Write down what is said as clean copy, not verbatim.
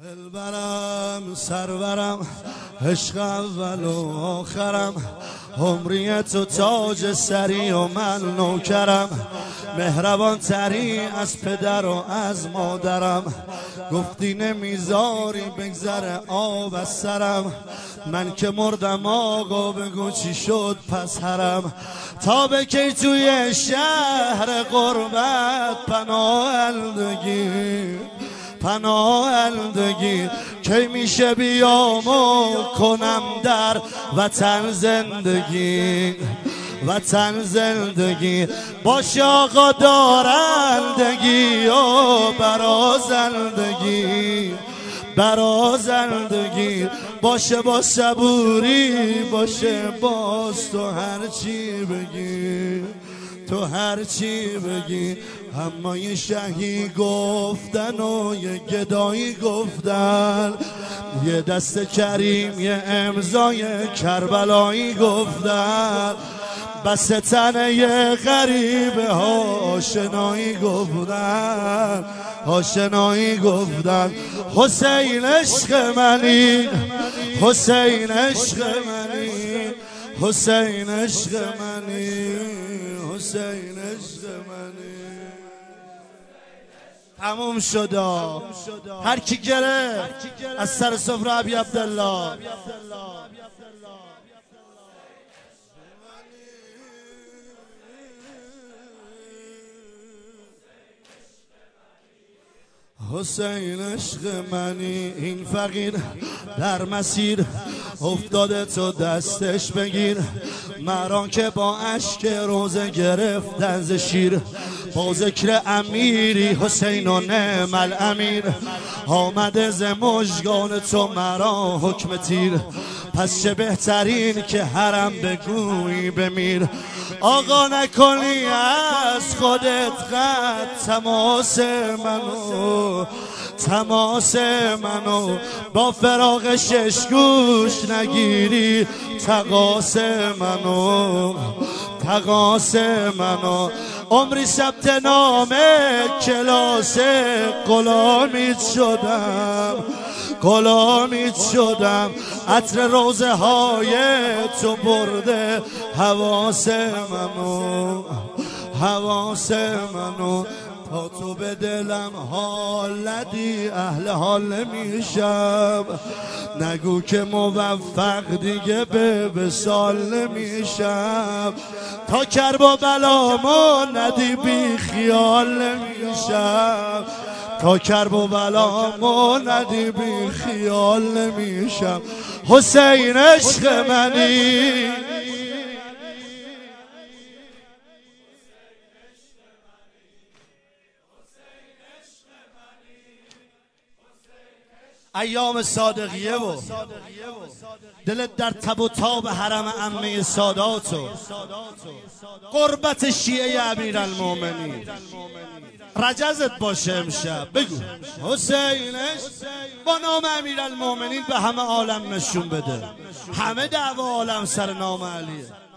دلبرم سرورم عشق اول و آخرم، عمری تو تاج سری و من نوکرم، مهربان تری از پدر و از مادرم، گفتی نمیذاری بگذره آب از سرم، من که مردم آقا بگو چی شد پس هرم، تا به کی توی شهر غربت پناهندگی کی میشه بیام و کنم در وطن زندگی باشه آقا دارندگی و برازندگی باشه با صبوری باشه باز تو هرچی بگی اما یه شهی گفتن و یه گدایی گفتن، یه دست کریم یه امضای کربلایی گفتن، بس تنه یه غریبه آشنایی گفتن حسین عشق منی حسین عشق منی حسین عشق منی حسین عشق منی. تموم شدا هر کی گره از سر سفره ابی عبدالله. حسین عشق منی این فقیر در مسیر افتاده تو دستش بگیر، مرا که با اشک روزه گرفتن ز شیر، با ذکر امیری حسین و نعم الامیر، آمده ز مژگان تو مرا حکم تیر، پس چه بهترین که حرم بگویی بمیر، آقا نکنی از خودت قد تماس منو با فراق شش گوش نگیری تقاس منو عمری ثبت نام کلاس غلامیت شدم عطر روزه های تو برده حواس منو تا تو به دلم حال ندی اهل حال نمیشم، نگو که موفق دیگه به وصال نمیشم، تا کرب و بلامو ندی بی خیال نمیشم، تا کرب و بلامو ندی بی خیال نمیشم. حسین عشق منی ایام صادقیه و دلت در تب و تاب حرم عمه ساداتو، قربت شیعه امیرالمومنین رجزت باشه امشب بگو حسینش با نام امیرالمومنین به همه عالم نشون بده، همه دعوا عالم سر نام علیه.